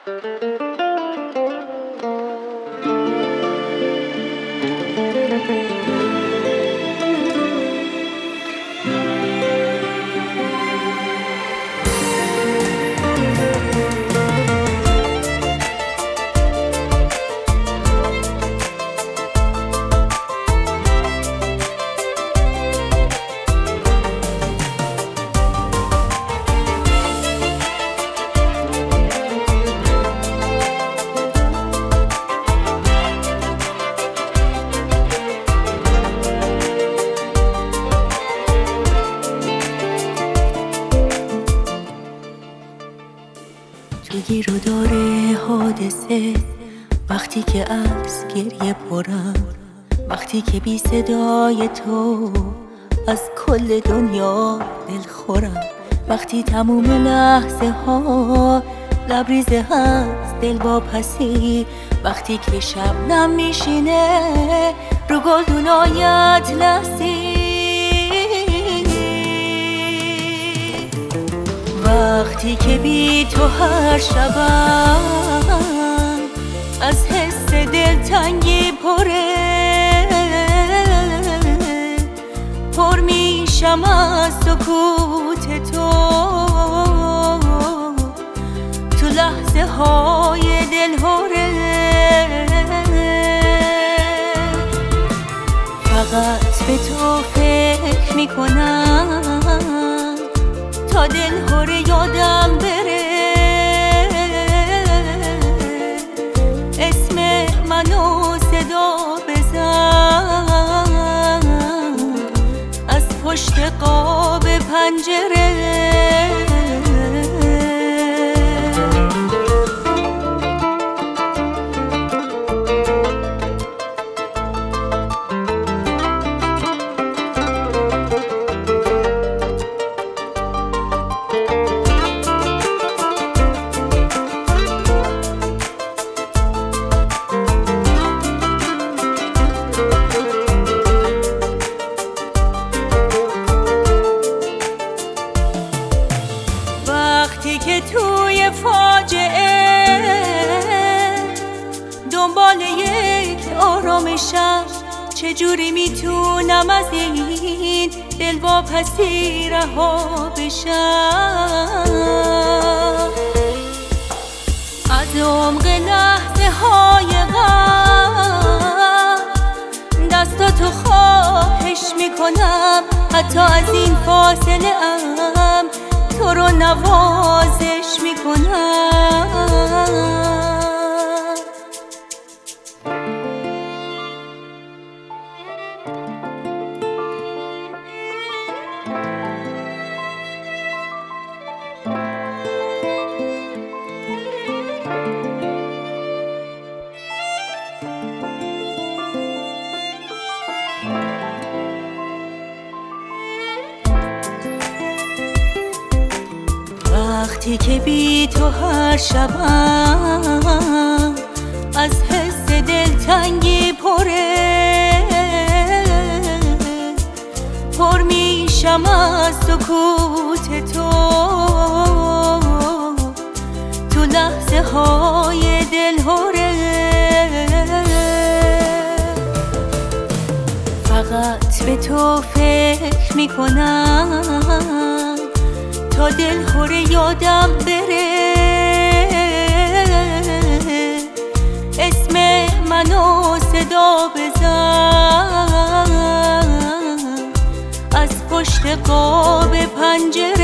تو گیر و داره حادثه، وقتی که از گریه پرم، وقتی که بی صدای تو از کل دنیا دل خورم، وقتی تموم لحظه ها لبریزه هست دل واپسی، وقتی که شبنم میشینه رو گلدونای اطلسی، وقتی که بی تو هر شبم از حس دلتنگی پر میشم از سکوت تو لحظه های دلهوره، فقط به تو فکر میکنم تا دلهوره یادم بره، اسم منو صدا بزن از پشت قاب پنجره. وقتی که توی فاجعه دنبال یک آرامشم، چجوری میتونم از این دل واپسی رها بشم، از عمق لحظه های غم دستاتو خواهش میکنم، حتی از این فاصله ام تو رو نوازش میکنم. وقتی که بی تو هر شبم از حس دلتنگی پر میشم از سکوت تو لحظه های دلهوره، فقط به تو فکر میکنم تا دلهوره یادم بره، اسم منو صدا بزن از پشت قاب پنجره.